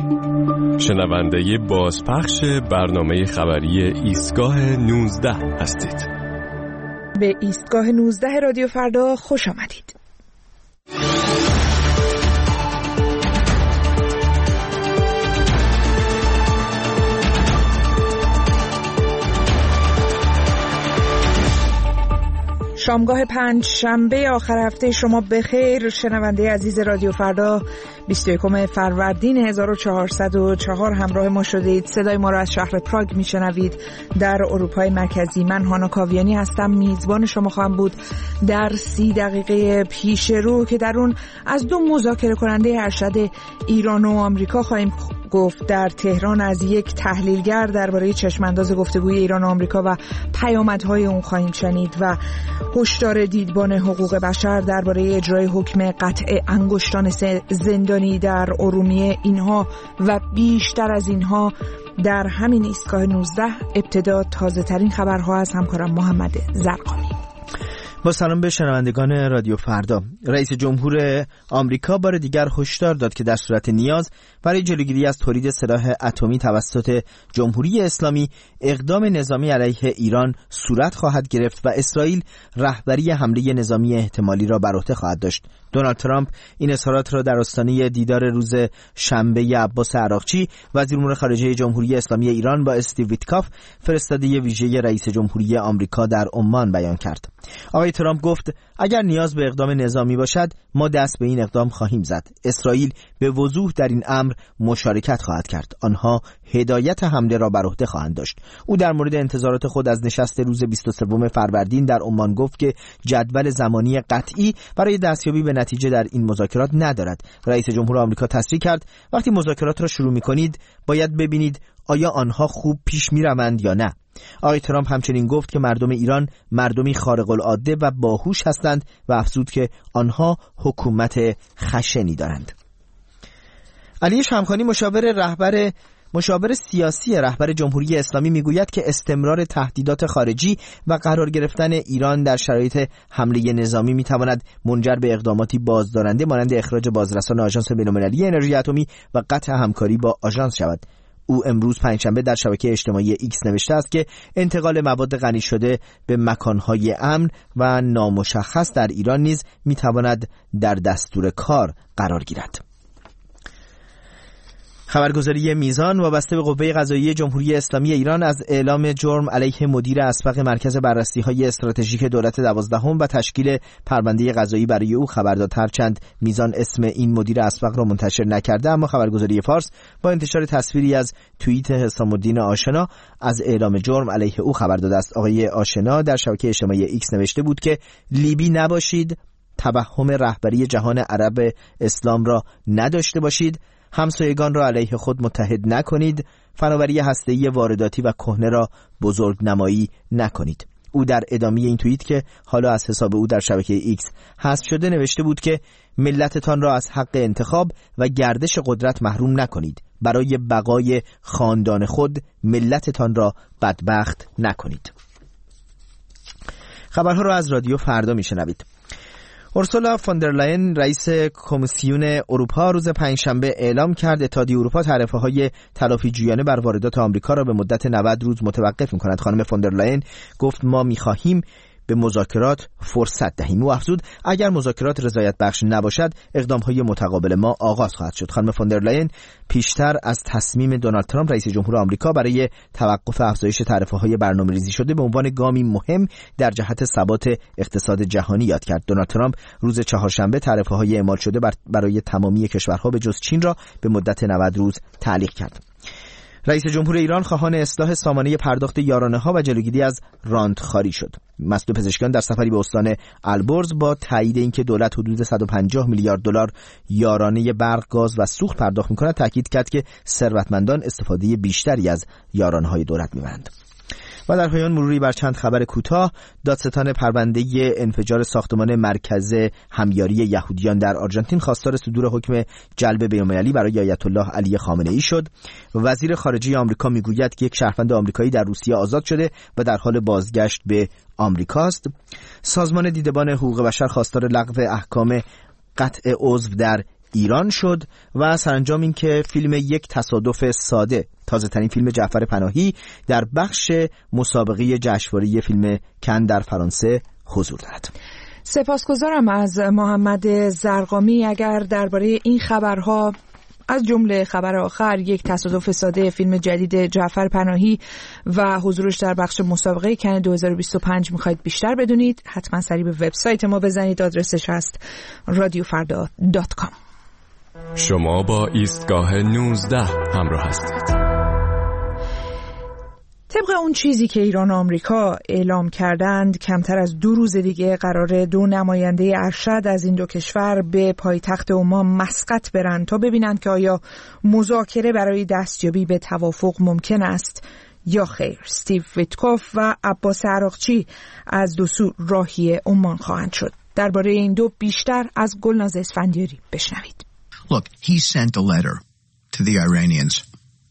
شنونده بازپخش برنامه خبری ایستگاه 19 هستید. به ایستگاه 19 رادیو فردا خوش آمدید. شامگاه پنج شنبه آخر هفته شما بخیر. شنونده عزیز رادیو فردا 21 فروردین 1404 همراه ما شدید. صدای ما را از شهر پراگ میشنوید در اروپای مرکزی. من هانا کاویانی هستم، میزبان شما خواهم بود در 30 دقیقه پیش رو که در اون از دو مذاکره کننده ارشد ایران و آمریکا خواهیم گفت. در تهران از یک تحلیلگر درباره چشمانداز گفتگوی ایران و آمریکا و پیامدهای اون خواهیم شنید و هشدار دیدبان حقوق بشر درباره اجرای حکم قطع انگشتان زندانی در ارومیه. اینها و بیشتر از اینها در همین ایستگاه 19. ابتدا تازه ترین خبرها از همکارم محمد زرقامی. با سلام به شنوندگان رادیو فردا. رئیس جمهور آمریکا بار دیگر هشدار داد که در صورت نیاز برای جلوگیری از تولید سلاح اتمی توسط جمهوری اسلامی اقدام نظامی علیه ایران صورت خواهد گرفت و اسرائیل رهبری حمله نظامی احتمالی را بر عهده خواهد داشت. دونالد ترامپ این اظهارات را در آستانه دیدار روز شنبه عباس عراقچی وزیر امور خارجه جمهوری اسلامی ایران با استیو ویتکاف فرستاده ویژه رئیس جمهوری آمریکا در عمان بیان کرد. آقای ترامپ گفت اگر نیاز به اقدام نظامی باشد ما دست به این اقدام خواهیم زد. اسرائیل به وضوح در این امر مشارکت خواهد کرد. آنها هدایت حمله را بر عهده خواهند داشت. او در مورد انتظارات خود از نشست روز 23 فروردین در عمان گفت که جدول زمانی قطعی برای دستیابی به نتیجه در این مذاکرات ندارد. رئیس جمهور آمریکا تصریح کرد وقتی مذاکرات را شروع می‌کنید باید ببینید آیا آنها خوب پیش می‌روند یا نه. آقای ترامپ همچنین گفت که مردم ایران مردمی خارق العاده و باهوش هستند و افزود که آنها حکومت خشنی دارند. علی شمخانی مشاور سیاسی رهبر جمهوری اسلامی میگوید که استمرار تهدیدات خارجی و قرار گرفتن ایران در شرایط حمله نظامی میتواند منجر به اقداماتی بازدارنده مانند اخراج بازرسان آژانس بین‌المللی انرژی اتمی و قطع همکاری با آژانس شود. او امروز پنجشنبه در شبکه اجتماعی ایکس نوشته است که انتقال مواد غنی شده به مکانهای امن و نامشخص در ایران نیز میتواند در دستور کار قرار گیرد. خبرگزاری میزان وابسته به قوه قضاییه جمهوری اسلامی ایران از اعلام جرم علیه مدیر اسبق مرکز بررسی‌های استراتژیک دولت 12 و تشکیل پرونده قضایی برای او خبر داد. هرچند میزان اسم این مدیر اسبق را منتشر نکرده، اما خبرگزاری فارس با انتشار تصویری از توییت حسام الدین آشنا از اعلام جرم علیه او خبر داده است. آقای آشنا در شبکه اجتماعی ایکس نوشته بود که لیبی نباشید، توهم رهبری جهان عرب اسلام را نداشته باشید، همسایگان را علیه خود متحد نکنید، فناوری هسته‌ای وارداتی و کهنه را بزرگ نمایی نکنید. او در ادامه این توییت که حالا از حساب او در شبکه ایکس حذف شده نوشته بود که ملتتان را از حق انتخاب و گردش قدرت محروم نکنید. برای بقای خاندان خود ملتتان را بدبخت نکنید. خبرها را از رادیو فردا میشنوید. اورسولا فوندرلاین رئیس کمیسیون اروپا روز پنجشنبه اعلام کرد اتحادیه اروپا تعرفه‌های تلافی‌جویانه بر واردات آمریکا را به مدت 90 روز متوقف می‌کند. خانم فوندرلاین گفت ما می‌خواهیم به مذاکرات فرصت دهیم. او افزود اگر مذاکرات رضایت بخش نباشد اقدام‌های متقابل ما آغاز خواهد شد. خانم فوندرلاین پیشتر از تصمیم دونالد ترامپ رئیس جمهور آمریکا برای توقف افزایش تعرفه‌های برنامه‌ریزی شده به عنوان گامی مهم در جهت ثبات اقتصاد جهانی یاد کرد. دونالد ترامپ روز چهارشنبه تعرفه‌های اعمال شده برای تمامی کشورها به جز چین را به مدت 90 روز تعلیق کرد. رئیس جمهور ایران خواهان اصلاح سامانه پرداخت یارانه‌ها و جلوگیری از رانتخواری شد. مسئول پزشکان در سفری به استان البرز با تایید اینکه دولت حدود 150 میلیارد دلار یارانه برق، گاز و سوخت پرداخت می‌کند، تاکید کرد که ثروتمندان استفاده بیشتری از یارانه‌های دولت می‌برند. و در پایان مروری بر چند خبر کوتاه. دادستان پرونده انفجار ساختمان مرکز همیاری یهودیان در آرژانتین خواستار صدور حکم جلب بین‌المللی برای آیت الله علی خامنه‌ای شد. وزیر خارجه آمریکا میگوید که یک شهروند آمریکایی در روسیه آزاد شده و در حال بازگشت به آمریکاست. سازمان دیدبان حقوق بشر خواستار لغو احکام قطع عضو در ایران شد و سرانجام این که فیلم یک تصادف ساده، تازه ترین فیلم جعفر پناهی، در بخش مسابقه جشنواره فیلم کن در فرانسه حضور دارد. سپاسگزارم از محمد زرقامی. اگر درباره این خبرها از جمله خبر آخر یک تصادف ساده فیلم جدید جعفر پناهی و حضورش در بخش مسابقه کن 2025 میخواید بیشتر بدونید، حتما سریع به وبسایت ما بزنید. آدرسش هست radiofarda.com. شما با ایستگاه 19 همراه هستید. طبق اون چیزی که ایران و آمریکا اعلام کردند، کمتر از 2 روز دیگه قراره 2 نماینده ارشد از این 2 کشور به پایتخت عمان مسقط برن تا ببینند که آیا مذاکره برای دستیابی به توافق ممکن است یا خیر. استیو ویتکوف و عباس عراقچی از 2 سو راهی عمان خواهند شد. درباره این 2 بیشتر از گلناز اسفندیاری بشنوید. Look, he sent a letter to the Iranians.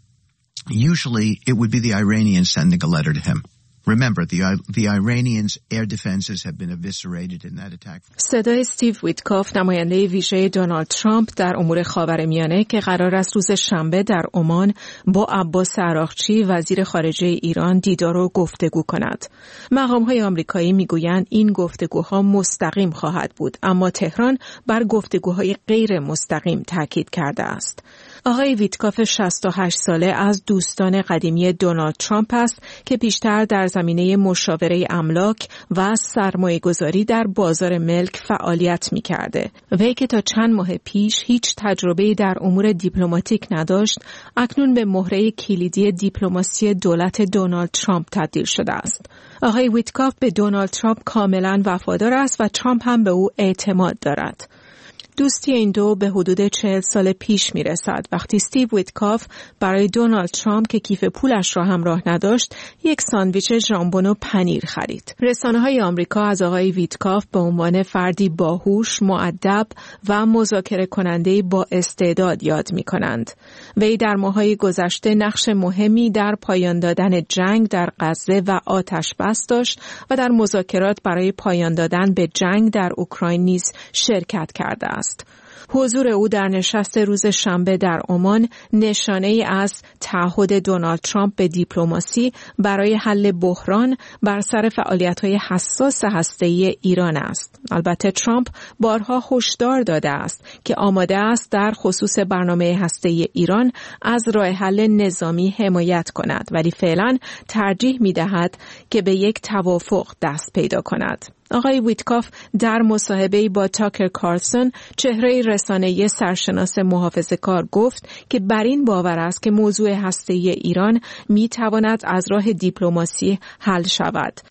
Usually it would be the Iranians sending a letter to him. Remember, the Iranians' air defenses have been eviscerated in that attack. صدای استیو ویتکوف، نماینده ویژه دونالد ترامپ در امور خاورمیانه که قرار است روز شنبه در عمان با عباس عراقچی وزیر خارجه ایران دیدار و گفتگو کند. مقام‌های آمریکایی میگویند این گفتگوها مستقیم خواهد بود، اما تهران بر گفتگوهای غیر مستقیم تاکید کرده است. آقای ویتکوف 68 ساله از دوستان قدیمی دونالد ترامپ است که پیشتر در زمینه مشاوره املاک و سرمایه‌گذاری در بازار ملک فعالیت می‌کرده. وی که تا چند ماه پیش هیچ تجربه‌ای در امور دیپلماتیک نداشت، اکنون به مهره کلیدی دیپلماسی دولت دونالد ترامپ تبدیل شده است. آقای ویتکوف به دونالد ترامپ کاملاً وفادار است و ترامپ هم به او اعتماد دارد. دوستی این 2 به حدود 40 سال پیش می رسد وقتی استیو ویتکوف برای دونالد ترامپ که کیف پولش را همراه نداشت یک ساندویچ ژامبون و پنیر خرید. رسانه‌های آمریکا از آقای ویتکوف به عنوان فردی باهوش، مؤدب و مذاکره کننده با استعداد یاد می کنند. وی در ماه‌های گذشته نقش مهمی در پایان دادن جنگ در غزه و آتش بس داشت و در مذاکرات برای پایان دادن به جنگ در اوکراین نیز شرکت کرده است. حضور او در نشست روز شنبه در عمان نشانه‌ای از تعهد دونالد ترامپ به دیپلماسی برای حل بحران بر سر فعالیت‌های حساس هسته‌ای ایران است. البته ترامپ بارها هشدار داده است که آماده است در خصوص برنامه هسته‌ای ایران از راه حل نظامی حمایت کند، ولی فعلا ترجیح می‌دهد که به یک توافق دست پیدا کند. آقای ویتکوف در مصاحبه‌ای با تاکر کارلسون، چهره رسانه‌ای سرشناس محافظه‌کار، گفت که بر این باور است که موضوع هسته‌ای ایران می‌تواند از راه دیپلماسی حل شود.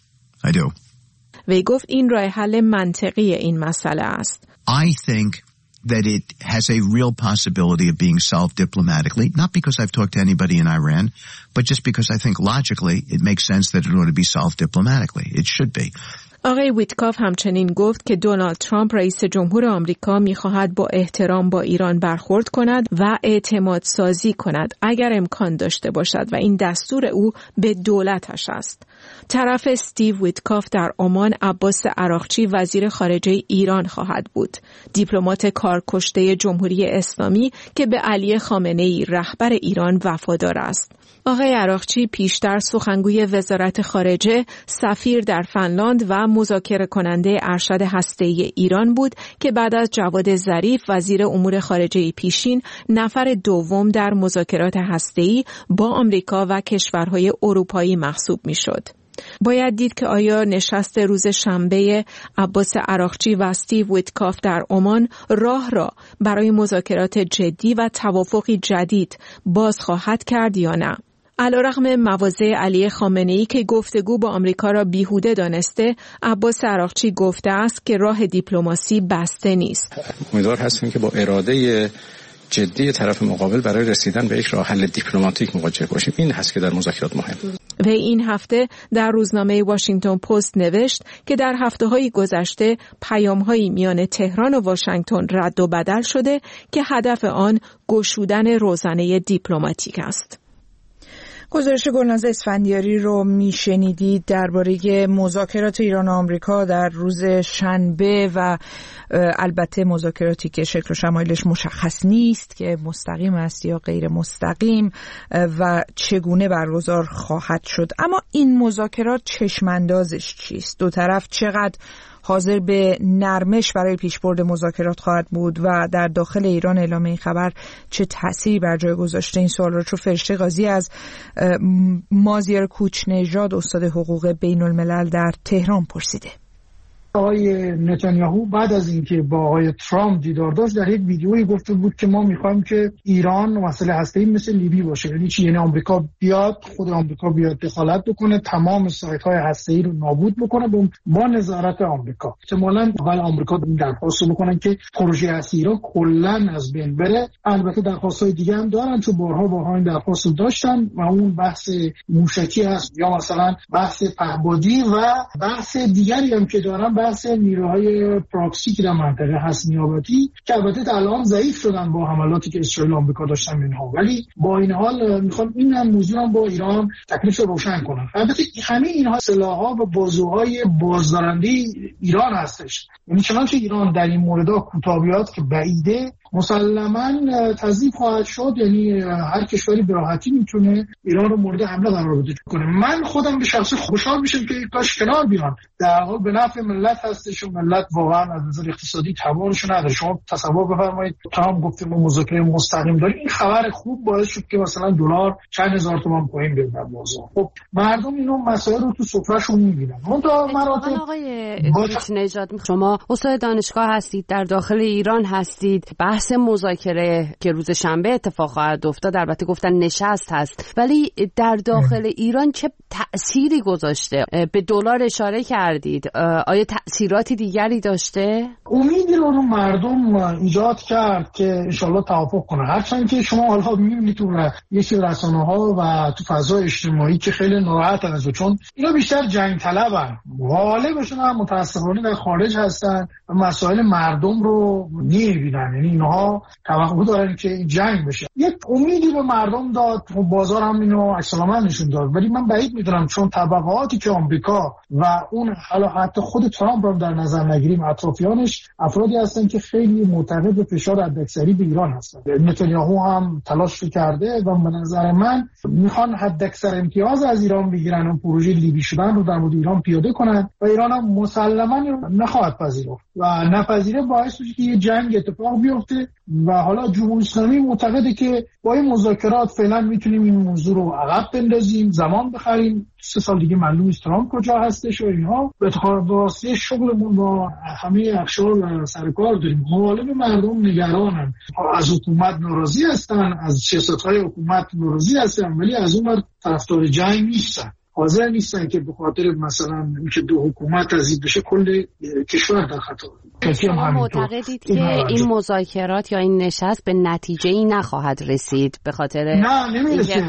I do. وی گفت این راه حل منطقی این مسئله است. I think that it has a real possibility of being solved diplomatically, not because I've talked to anybody in Iran, but just because I think logically it makes sense that it ought to be solved diplomatically. It should be. آقای ویتکوف همچنین گفت که دونالد ترامپ رئیس جمهور آمریکا می‌خواهد با احترام با ایران برخورد کند و اعتماد سازی کند اگر امکان داشته باشد و این دستور او به دولتش است. طرف استیو ویتکوف در عمان عباس عراقچی وزیر خارجه ایران خواهد بود، دیپلمات کارکشته جمهوری اسلامی که به علی خامنه‌ای رهبر ایران وفادار است. آقای عراقچی پیشتر سخنگوی وزارت خارجه، سفیر در فنلاند و مذاکره کننده ارشد هسته‌ای ایران بود که بعد از جواد ظریف وزیر امور خارجه پیشین نفر دوم در مذاکرات هسته‌ای با آمریکا و کشورهای اروپایی محسوب می‌شد. باید دید که آیا نشست روز شنبه عباس عراقچی و استیو ویتکوف در عمان راه را برای مذاکرات جدی و توافقی جدید باز خواهد کرد یا نه. علیرغم مواضع علی خامنه‌ای که گفتگو با آمریکا را بیهوده دانسته، عباس عراقچی گفته است که راه دیپلماسی بسته نیست. امیدوار هستیم که با اراده جدی طرف مقابل برای رسیدن به یک راه حل دیپلماتیک مواجه باشیم. این هست که در مذاکرات مهم. و این هفته در روزنامه واشنگتن پست نوشت که در هفته‌های گذشته پیام‌هایی میان تهران و واشنگتن رد و بدل شده که هدف آن گشودن روزنه دیپلماتیک است. گزارش گلناز اسفندیاری رو میشنیدید درباره مذاکرات ایران و آمریکا در روز شنبه و البته مذاکراتی که شکل و شمایلش مشخص نیست که مستقیم است یا غیر مستقیم و چگونه برگزار خواهد شد. اما این مذاکرات چشماندازش چیست؟ دو طرف چقدر حاضر به نرمش برای پیشبرد مذاکرات خواهد بود و در داخل ایران اعلام این خبر چه تأثیری بر جای گذاشته؟ این سوال رو چون فرشته قاضی از مازیار کوچنژاد استاد حقوق بین الملل در تهران پرسیده. آقای نتانیاهو بعد از اینکه با آقای ترامپ دیدار داشت در یک ویدیویی گفته بود که ما میخوایم که ایران مسئله هسته‌ای مثل لیبی باشه. یعنی چی؟ یعنی آمریکا بیاد، خود آمریکا بیاد دخالت بکنه، تمام سایت‌های هسته‌ای رو نابود بکنه با نظارت آمریکا. احتمالاً اول آمریکا درخواست بکنن که پروژه هسته ایران کلاً از بین بره. البته درخواست‌های دیگه هم دارن چون بارها این درخواست داشتن و اون بحث موشکی هست یا مثلا بحث پهبادی و بحث دیگری هم که دارن، بحث نیروهای پراکسی که در منطقه هست نیابتی که البته الان ضعیف شدن با حملاتی که اسرائیل و آمریکا داشتن اینها، ولی با این حال میخوان این هم موضوع هم با ایران تکلیف روشن کنن. البته همه اینها سلاح‌ها و بازوهای بازدارنده ایران هستش. یعنی چنانچه ایران در این موردها کوتاهیات که بعیده مسلماً تضعیف خواهد شد. یعنی هر کشوری به راحتی میتونه ایران رو مورد حمله قرار بده کنه. من خودم به شخص خوشحال میشم که کاش کنار بیان، در حال به نفع ملت هستش و ملت واقعا از نظر اقتصادی توانش نداره. شما تصور بفرمایید ترامپ گفته ما مذاکره مستقیم داریم، این خبر خوب باعث شد که مثلا دلار چند هزار تومان پایین بیاد در بازار. خب مردم اینو مسائل رو تو سفرهشون میبینن. اون تا مراتب آقای کوچنژاد، شما استاد دانشگاه هستید، در داخل ایران هستید، بحث مذاکره که روز شنبه اتفاق خواهد افتاد البته گفتن نشست هست، ولی در داخل ایران چه تأثیری گذاشته؟ به دلار اشاره کردید، آیا تأثیراتی دیگری داشته؟ امیدی رو مردم ایجاد کرد که انشالله توافق کنه. هرچند که شما حالا میبینید تو یکی رسانه‌ها و تو فضای اجتماعی که خیلی ناراحتن از چون اینا بیشتر جنگ طلبن، غالبشون هم متأسفانه در خارج هستن و مسائل مردم رو نمیبینن. یعنی اینها توقع دارن که جنگ بشه. یک امیدی به مردم داد، بازار هم اینو عکس‌العمل نشون داد، ولی من بعید میدونم چون طبقاتی که آمریکا و اون حالا حتی خود ترامپ رو در نظر نگیریم اطرافیانش افرادی هستن که خیلی معتقد به فشار حداکثری به ایران هستن. نتانیاهو هم تلاش کرده و به نظر من میخوان حداکثر امتیاز از ایران بگیرن و پروژه لیبی شدن رو در مورد ایران پیاده کنن و ایران هم مسلماً نخواهد پذیرفت و نپذیره باعث میشه که یه جنگ اتفاق بیفته. و حالا جمهوری اسلامی معتقده که با این مذاکرات فعلا میتونیم این موضوع رو عقب بندازیم، زمان بخریم، 3 سال دیگه معلوم نیست ترامپ کجا هستش و اینها. به واسطه شغلمون با همه اقشار و سرکار داریم. غالب مردم نگرانن، از حکومت ناراضی هستن، از سیاست‌های حکومت ناراضی هستن، ولی از اون ور طرفدار جنگ نیستن. حاضر نیستن که به خاطر مثلا اینکه دو حکومت تضعیف بشه کل کشور در خطر. شما معتقدید که این مذاکرات یا این نشست به نتیجه‌ای نخواهد رسید به خاطر نمیرسه.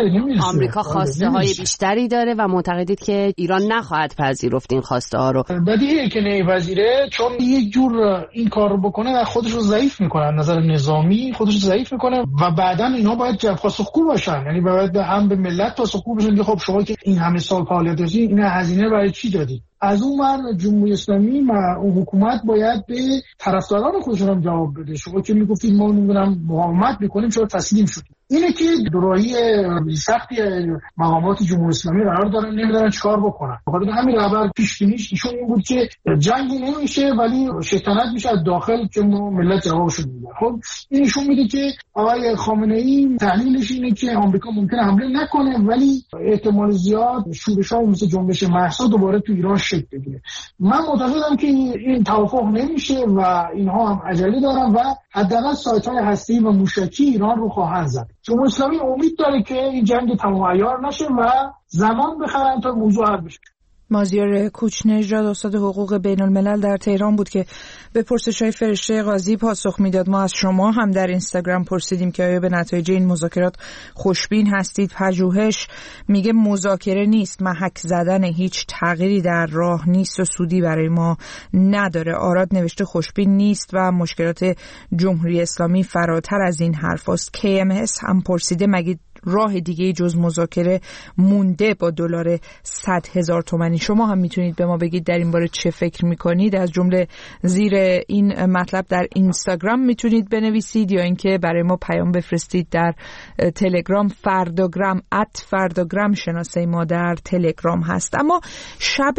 آمریکا خواسته های بیشتری داره و معتقدید که ایران نخواهد پذیرفت این خواسته ها رو؟ بدیهیه که نمیپذیره، چون یک جور این کار رو بکنه خودش رو ضعیف میکنه، نظر نظامی خودش رو ضعیف میکنه و بعداً اینا باید پاسخگو باشن. یعنی باید هم به ملت پاسخگو باشن که خب شما که این همه سال فعالیت داشتید این هزینه برای چی دادید؟ از اون ور جمهوری اسلامی و حکومت باید به طرفداران خودشون هم جواب بده. شما که میگفتید ما نمیدونم مقاومت میکنیم چرا تسلیم شدیم؟ اینه که دوراهی سختی مقامات جمهوری اسلامی قرار دارن نمیدونن چیکار بکنن. بخاطر همین رهبر پیشبینیش ایشون این بود که جنگی نمیشه ولی شیطنت میشه از داخل که ملت جوابشو میده. خب این نشون میده که آقای خامنه‌ای تحلیلش اینه که آمریکا ممکنه حمله نکنه ولی احتمال زیاد شورش‌ها مثل جنبش مهسا دوباره تو ایران شکل بگیره. من معتقدم که این توافق نمیشه و اینها هم عجله دارن و حداقل سایت‌های هسته‌ای و موشکی ایران رو خواهند زد. جمهوری اسلامی امید داره که این جنگ تمام عیار نشه و زمان بخرن تا موضوع حل بشه. مازیار کوچنژاد استاد حقوق بین الملل در تهران بود که به پرسش‌های فرشته قاضی پاسخ میداد. ما از شما هم در اینستاگرام پرسیدیم که آیا به نتایج این مذاکرات خوشبین هستید. پژوهش میگه مذاکره نیست، محک زدن، هیچ تغییری در راه نیست و سودی برای ما نداره. آراد نوشته خوشبین نیست و مشکلات جمهوری اسلامی فراتر از این حرف است. KMS هم پرسیده مگه راه دیگه جز مذاکره مونده با دلار 100,000 تومانی. شما هم میتونید به ما بگید در این باره چه فکر میکنید. از جمله زیر این مطلب در اینستاگرام میتونید بنویسید یا اینکه برای ما پیام بفرستید در تلگرام. فرداگرام @فرداگرام شناسه ما در تلگرام هست. اما شب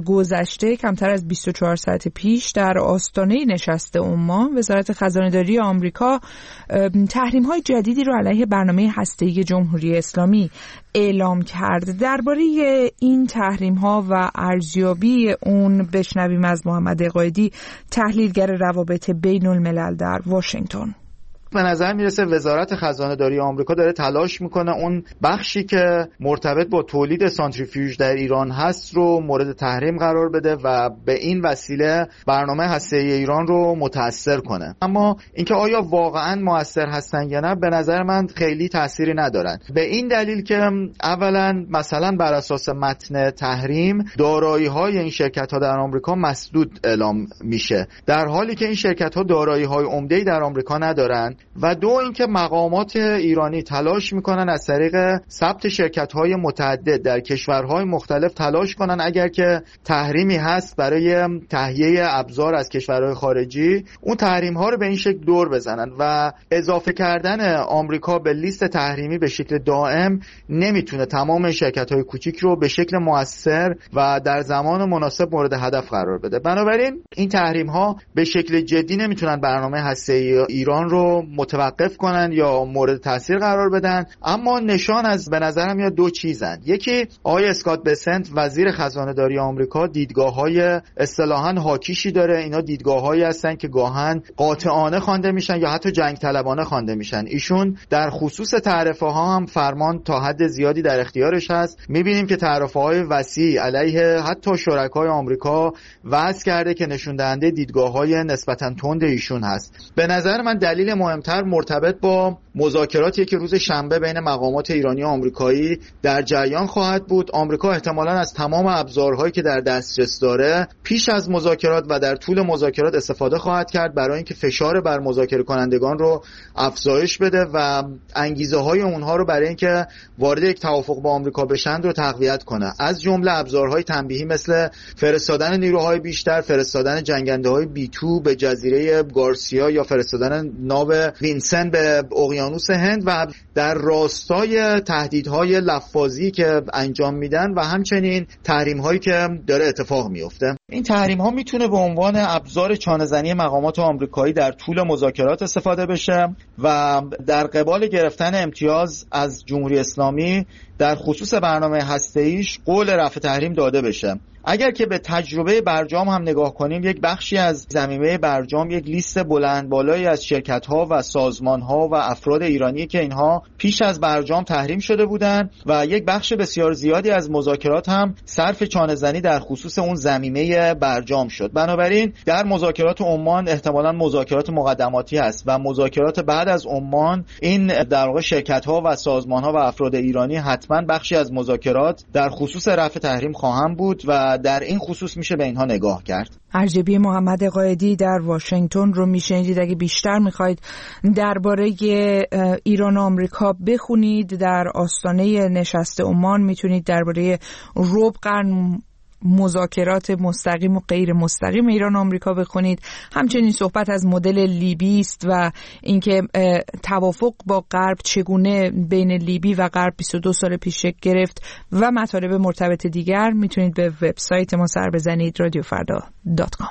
گذشته کمتر از 24 ساعت پیش در آستانه نشست عمان وزارت خزانه‌داری آمریکا تحریم‌های جدیدی رو علیه برنامه هسته‌ای جمهوری اسلامی اعلام کرد. درباره این تحریم‌ها و ارزیابی اون بشنویم از محمد قائدی، تحلیلگر روابط بین الملل در واشنگتن. به نظر میرسه وزارت خزانه‌داری آمریکا داره تلاش میکنه اون بخشی که مرتبط با تولید سانتریفیوژ در ایران هست رو مورد تحریم قرار بده و به این وسیله برنامه هسته‌ای ایران رو متأثر کنه. اما اینکه آیا واقعا مؤثر هستن یا نه به نظر من خیلی تأثیری ندارن، به این دلیل که اولا مثلا بر اساس متن تحریم دارایی‌های این شرکت‌ها در آمریکا مسدود اعلام میشه، در حالی که این شرکت‌ها دارایی‌های عمده‌ای در آمریکا ندارن. و دو اینکه مقامات ایرانی تلاش میکنن از طریق ثبت شرکت‌های متعدد در کشورهای مختلف تلاش کنن اگر که تحریمی هست برای تهیه ابزار از کشورهای خارجی اون تحریم‌ها رو به این شکل دور بزنن و اضافه کردن آمریکا به لیست تحریمی به شکل دائم نمیتونه تمام شرکت‌های کوچیک رو به شکل مؤثر و در زمان مناسب مورد هدف قرار بده. بنابراین این تحریم‌ها به شکل جدی نمیتونن برنامه هسته‌ای ایران رو متوقف کنن یا مورد تاثیر قرار بدن. اما نشان از به نظرم یا دو چیزن. یکی آقای اسکات بسنت وزیر خزانه‌داری آمریکا دیدگاه‌های اصطلاحاً هاکیشی داره. اینا دیدگاه‌هایی هستن که گاهن قاطعانه خوانده میشن یا حتی جنگ طلبانه خوانده میشن. ایشون در خصوص تعرفه‌ها هم فرمان تا حد زیادی در اختیارش هست. می‌بینیم که تعرفه‌های وسیع علیه حتی شرکای آمریکا وضع کرده که نشون دهنده دیدگاه‌های نسبتاً تند ایشون هست. به نظر من دلیل مهمتر مرتبط با مذاکراتی که روز شنبه بین مقامات ایرانی و آمریکایی در جریان خواهد بود. آمریکا احتمالاً از تمام ابزارهایی که در دسترس داره پیش از مذاکرات و در طول مذاکرات استفاده خواهد کرد برای اینکه فشار بر مذاکره کنندگان رو افزایش بده و انگیزه های اونها رو برای اینکه وارد یک توافق با آمریکا بشن رو تقویت کنه. از جمله ابزارهای تنبیهی مثل فرستادن نیروهای بیشتر، فرستادن جنگنده‌های B2 به جزیره گارسیا یا فرستادن ناو وینسن به اقیانوس هند و در راستای تهدیدهای لفاظی که انجام میدن و همچنین تحریم‌هایی که داره اتفاق میفته. این تحریم‌ها میتونه به عنوان ابزار چانه‌زنی مقامات آمریکایی در طول مذاکرات استفاده بشه و در قبال گرفتن امتیاز از جمهوری اسلامی در خصوص برنامه هسته‌ایش قول رفع تحریم داده بشه. اگر که به تجربه برجام هم نگاه کنیم، یک بخشی از ضمیمه برجام یک لیست بلند بالایی از شرکت‌ها و سازمان‌ها و افراد ایرانی که اینها پیش از برجام تحریم شده بودند و یک بخش بسیار زیادی از مذاکرات هم صرف چانه‌زنی در خصوص اون ضمیمه برجام شد. بنابراین در مذاکرات عمان احتمالاً مذاکرات مقدماتی است و مذاکرات بعد از عمان این در واقع شرکت‌ها و سازمان‌ها و افراد ایرانی حتماً بخشی از مذاکرات در خصوص رفع تحریم خواهند بود و در این خصوص میشه به اینها نگاه کرد. ارجبی محمد قائدی در واشنگتن رو میشنیدید. اگه بیشتر میخواید درباره ایران و آمریکا بخونید، در آستانه نشست عمان میتونید درباره ربع قرن مذاکرات مستقیم و غیر مستقیم ایران و آمریکا بخونید. همچنین صحبت از مدل لیبی است و اینکه توافق با غرب چگونه بین لیبی و غرب 22 سال پیش شکل گرفت و مطالب مرتبط دیگر میتونید به وبسایت ما سر بزنید radiofarda.com.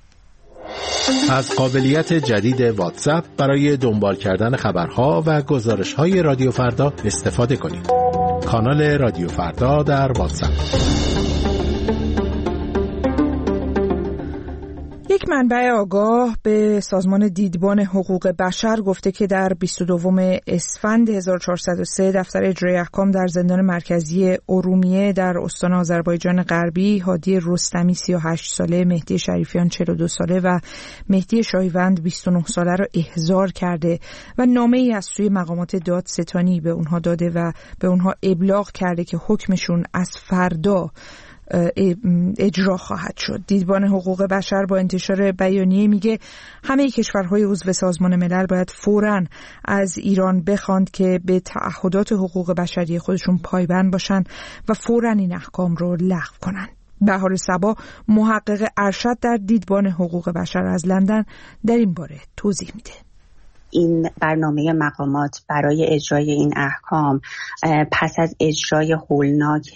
از قابلیت جدید واتساپ برای دنبال کردن خبرها و گزارش‌های رادیو فردا استفاده کنید. کانال رادیو فردا در واتساپ. یک منبع آگاه به سازمان دیدبان حقوق بشر گفته که در 22 اسفند 1403 دفتر اجرای احکام در زندان مرکزی ارومیه در استان آذربایجان غربی هادی رستمی 38 ساله، مهدی شریفیان 42 ساله و مهدی شاهیوند 29 ساله را احضار کرده و نامه‌ای از سوی مقامات دادستانی به اونها داده و به اونها ابلاغ کرده که حکمشون از فردا اجرا خواهد شد. دیدبان حقوق بشر با انتشار بیانیه میگه همه کشورهای عضو سازمان ملل باید فوراً از ایران بخواند که به تعهدات حقوق بشری خودشون پایبند باشن و فوراً این احکام رو لغو کنن. بهار صبا، محقق ارشد در دیدبان حقوق بشر از لندن، در این باره توضیح میده. این برنامه مقامات برای اجرای این احکام پس از اجرای هولناک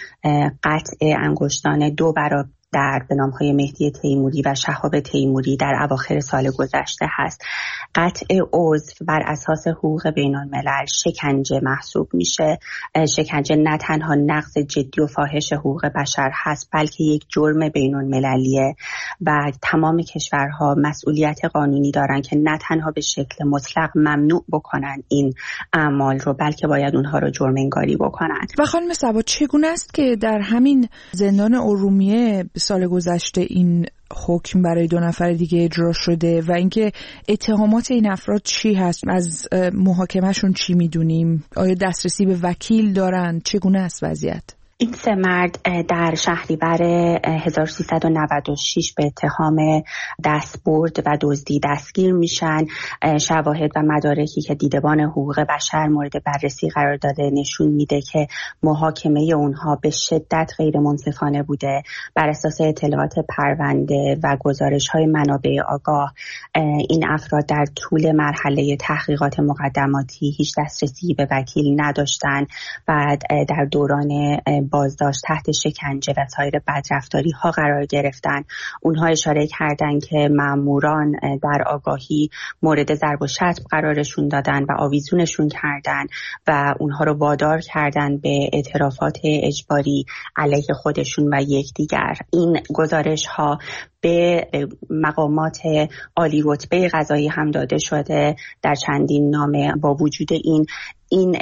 قطع انگشتان 2 برابر به نام‌های مهدی تیموری و شهاب تیموری در اواخر سال گذشته هست. قطع عضو بر اساس حقوق بین‌الملل شکنجه محسوب میشه. شکنجه نه تنها نقض جدی و فاحش حقوق بشر هست، بلکه یک جرم بین‌المللیه و تمام کشورها مسئولیت قانونی دارن که نه تنها به شکل مطلق ممنوع بکنن این اعمال رو، بلکه باید اونها رو جرم انگاری بکنن. و خانم صبا، چگونه است که در همین زندان ارومیه سال گذشته این حکم برای 2 نفر دیگه اجرا شده و اینکه اتهامات این افراد چی هست؟ از محاکمهشون چی میدونیم؟ آیا دسترسی به وکیل دارن؟ چگونه است وضعیت؟ این 3 مرد در شهریور 1396 به اتهام دستبرد و دزدی دستگیر میشن. شواهد و مدارکی که دیدبان حقوق بشر مورد بررسی قرار داده نشون میده که محاکمه اونها به شدت غیر منصفانه بوده. بر اساس اطلاعات پرونده و گزارش‌های منابع آگاه، این افراد در طول مرحله تحقیقات مقدماتی هیچ دسترسی به وکیل نداشتن. بعد در دوران بازداشت تحت شکنجه و سایر بدرفتاری ها قرار گرفتن. اونها اشاره کردن که ماموران در آگاهی مورد ضرب و شتم قرارشون دادن و آویزونشون کردن و اونها رو وادار کردن به اعترافات اجباری علیه خودشون و یکدیگر. این گزارش ها به مقامات عالی رتبه قضایی هم داده شده در چندین نامه. با وجود این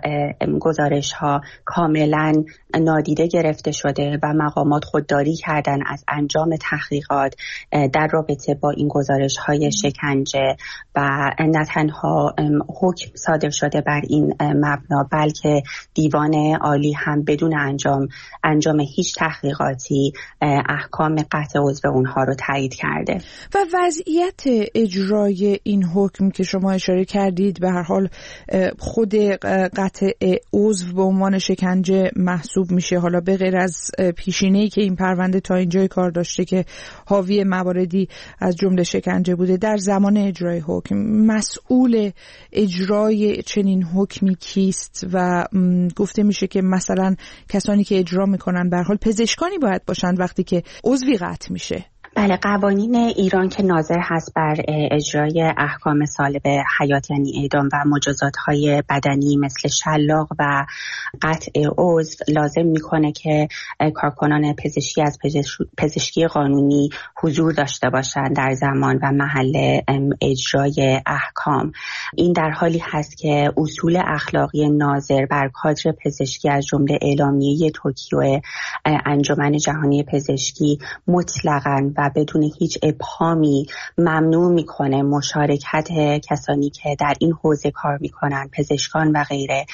گزارش ها کاملا نادیده گرفته شده و مقامات خودداری کردن از انجام تحقیقات در رابطه با این گزارش های شکنجه و نه تنها حکم صادر شده بر این مبنا، بلکه دیوان عالی هم بدون انجام هیچ تحقیقاتی احکام قطع عضو اونها رو تایید کرده. و وضعیت اجرای این حکم که شما اشاره کردید، به هر حال خود قطع عضو به عنوان شکنجه محسوب میشه، حالا به غیر از پیشینه‌ای که این پرونده تا اینجای کار داشته که حاوی مواردی از جمله شکنجه بوده. در زمان اجرای حکم مسئول اجرای چنین حکمی کیست؟ و گفته میشه که مثلا کسانی که اجرا میکنن به هر حال پزشکانی باید باشن وقتی که عضوی قطع میشه. بله، قوانین ایران که ناظر هست بر اجرای احکام سالب حیات یعنی اعدام و مجازات‌های بدنی مثل شلاق و قطع عضو لازم میکنه که کارکنان پزشکی از پزشکی قانونی حضور داشته باشند در زمان و محل اجرای احکام. این در حالی هست که اصول اخلاقی ناظر بر کادر پزشکی از جمله اعلامیه توکیو انجمن جهانی پزشکی مطلقاً و بدون هیچ ابهامی ممنوع میکنه مشارکت کسانی که در این حوزه کار میکنن، پزشکان و غیره،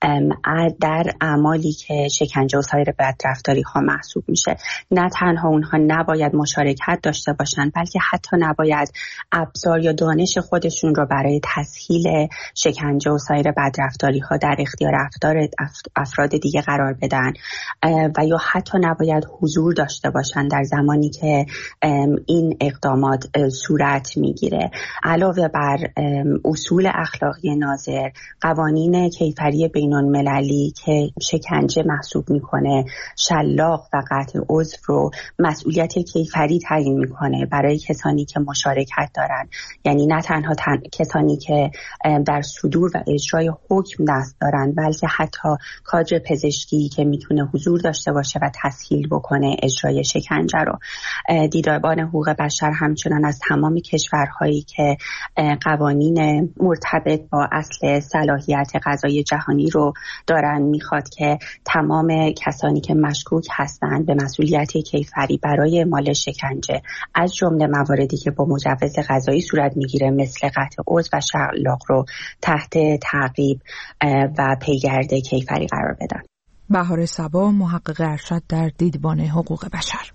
در اعمالی که شکنجه و سایر بدرفتاری ها محسوب میشه. نه تنها اونها نباید مشارکت داشته باشن، بلکه حتی نباید ابزار یا دانش خودشون رو برای تسهیل شکنجه و سایر بدرفتاری ها در اختیار افراد دیگه قرار بدن و یا حتی نباید حضور داشته باشن در زمانی که این اقدامات صورت میگیره. علاوه بر اصول اخلاقی ناظر، قوانین کیفری بین‌المللی که شکنجه محسوب میکنه شلاق و قطع عضو رو مسئولیت کیفری تعیین میکنه برای کسانی که مشارکت دارن، یعنی نه تنها کسانی که در صدور و اجرای حکم دست دارن، بلکه حتی کادر پزشکی که میتونه حضور داشته باشه و تسهیل بکنه اجرای شکنجه رو. دیدبان حقوق بشر همچنان از تمام کشورهایی که قوانین مرتبط با اصل صلاحیت قضایی جهانی رو دارن میخواد که تمام کسانی که مشکوک هستند به مسئولیت کیفری برای اعمال شکنجه از جمله مواردی که با مجوز قضایی صورت میگیره مثل قطع عضو و شلاق رو تحت تعقیب و پیگرد کیفری قرار بدن. بهار صبا، محقق ارشد در دیدبان حقوق بشر.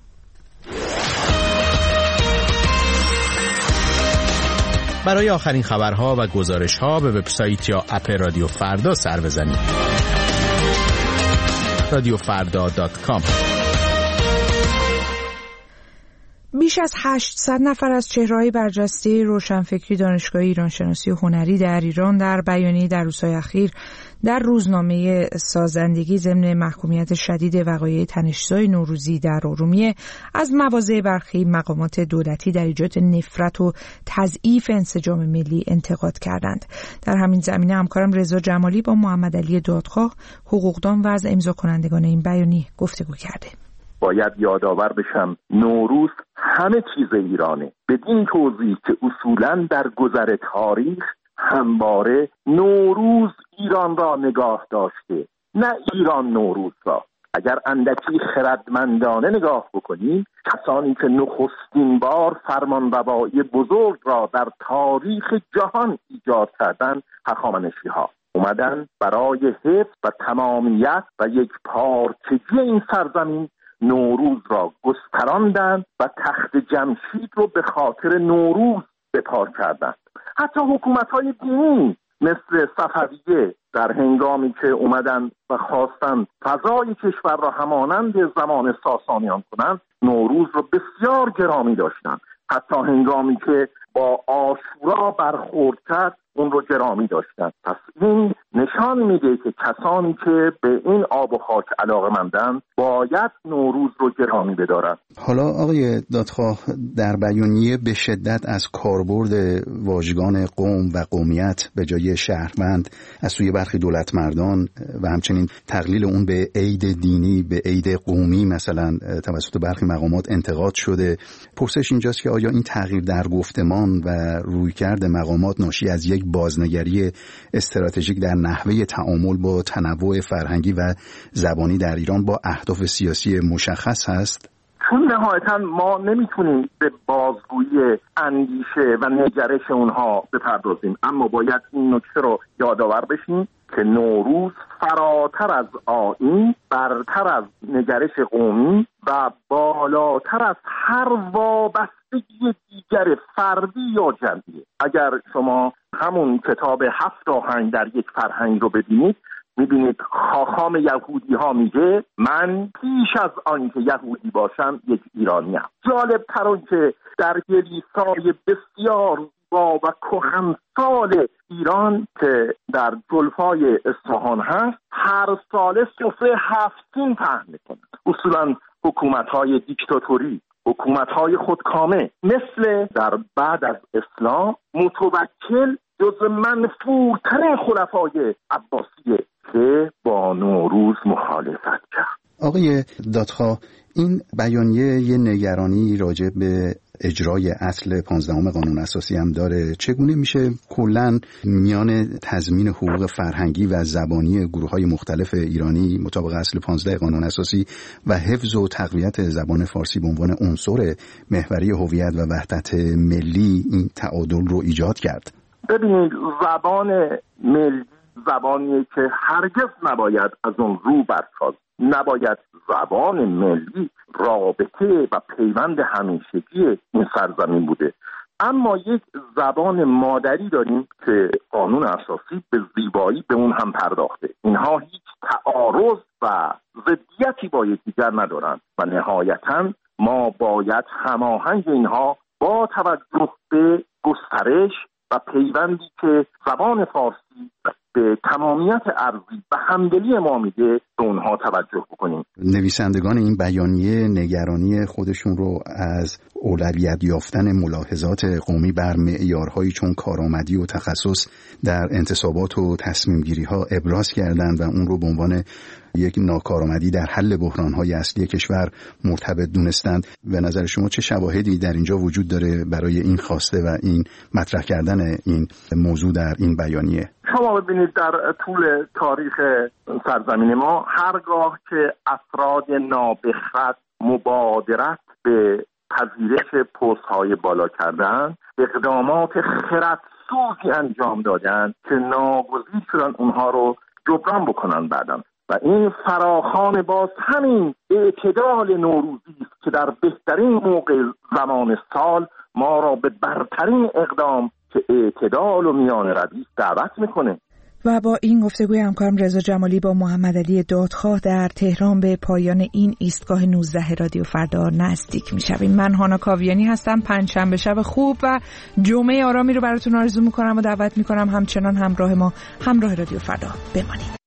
برای آخرین خبرها و گزارش‌ها به وبسایت یا اپ رادیو فردا سر بزنید. radiofarda.com. بیش از 800 نفر از چهره‌های برجسته روشنفکری دانشگاه ایرانشناسی و هنری در ایران در بیانیه در روزهای اخیر در روزنامه سازندگی ضمن محکومیت شدید وقایع تنش‌زای نوروزی در ارومیه از مواضع برخی مقامات دولتی در ایجاد نفرت و تضعیف انسجام ملی انتقاد کردند. در همین زمینه همکارم رضا جمالی با محمد علی دادخواه، حقوقدان و از امضا کنندگان این بیانیه گفتگو کرده. باید یادآور بشم نوروز همه چیز ایرانه، بدین توضیح که اصولاً در گذر تاریخ همواره نوروز ایران را نگاه داشته، نه ایران نوروز را. اگر اندکی خردمندانه نگاه بکنیم، کسانی که نخستین بار فرمانروایی بزرگ را در تاریخ جهان ایجاد کردند هخامنشی‌ها اومدن برای حفظ و تمامیت و یک پارچگی این سرزمین نوروز را گستراندند و تخت جمشید رو به خاطر نوروز بپا کردند. حتی حکومت‌های دینی مثل صفویه در هنگامی که اومدن و خواستن فضای کشور را همانند زمان ساسانیان کنند، نوروز را بسیار گرامی داشتند. حتی هنگامی که با عاشورا برخورد کرد اون رو گرامی داشتن. پس این نشان میده که کسانی که به این آب و خاک علاقه‌مندند باید نوروز رو گرامی بدارن. حالا آقای دادخواه در بیانیه به شدت از کاربرد واژگان قوم و قومیت به جای شهروند از سوی برخی دولتمردان و همچنین تقلیل اون به عید دینی، به عید قومی مثلا توسط برخی مقامات انتقاد شده. پرسش اینجاست که آیا این تغییر در گفتمان و رویکرد مقامات ناشی از یک بازنگری استراتژیک در نحوه تعامل با تنوع فرهنگی و زبانی در ایران با اهداف سیاسی مشخص هست؟ چون نهایتا ما نمیتونیم به بازگویی اندیشه و نگرش اونها بپردازیم، اما باید این نکته رو یادآور بشیم که نوروز فراتر از آیین، برتر از نگرش قومی و بالاتر از هر وابستگی دیگر فردی یا جمعی. اگر شما همون کتاب 7 آهنگ در یک فرهنگ رو ببینید، میبینید خاخام یهودی ها میگه من پیش از آن که یهودی باشم یک ایرانیم. جالب تر اون که در کلیسای بسیار زیبا و کهنسال ایران که در جلفای اصفهان هست، هر ساله سفره 7 سین پهن میکنن. اصولا حکومت‌های دیکتاتوری، حکومت‌های خودکامه مثل در بعد از اسلام متوکل جز منفورترین خلفای عباسیه که با نوروز مخالفت کرد. آقای دادخواه، این بیانیه یه نگرانی راجع به اجرای اصل 15 قانون اساسی هم داره. چگونه میشه کلاً میان تضمین حقوق فرهنگی و زبانی گروه‌های مختلف ایرانی مطابق اصل 15 قانون اساسی و حفظ و تقویت زبان فارسی به عنوان عنصر محوری هویت و وحدت ملی این تعادل رو ایجاد کرد؟ ببینید، زبان ملی زبانیه که هرگز نباید از اون رو برتاز. نباید زبان ملی رابطه و پیوند همیشگی این سرزمین بوده. اما یک زبان مادری داریم که قانون اساسی به زیبایی به اون هم پرداخته. اینها هیچ تعارض و ضدیتی با یکدیگر ندارند و نهایتاً ما باید هماهنگ اینها با توجه به گسترش و پیوندی که زبان فارسی به تمامیت ارضی و همدلی ما میده به اونها توجه بکنیم. نویسندگان این بیانیه نگرانی خودشون رو از اولویت یافتن ملاحظات قومی بر معیارهایی چون کارآمدی و تخصص در انتصابات و تصمیم گیری ها ابراز کردند و اون رو به عنوان یک ناکارآمدی در حل بحران‌های اصلی کشور مرتبط دونستند. به نظر شما چه شواهدی در اینجا وجود داره برای این خواسته و این مطرح کردن این موضوع در این بیانیه؟ شما ببینید، در طول تاریخ سرزمین ما هرگاه که افراد نابخرد مبادرت به پذیرش پست‌های بالا کردن، اقدامات خردسوزی انجام دادن که ناگزیر شدن اونها رو جبران بکنن. بعدم و این فراخوان باز همین اعتدال نوروزی است که در بهترین موقع زمان سال ما را به برترین اقدام که اعتدال و میان روی دعوت میکنه. و با این گفتگوی همکارم رضا جمالی با محمد علی دادخواه در تهران به پایان این ایستگاه 19 رادیو فردا نزدیک میشویم. من هانا کاویانی هستم. پنجشنبه شب خوب و جمعه آرامی رو براتون آرزو میکنم و دعوت میکنم همچنان همراه ما، همراه رادیو فردا بمانید.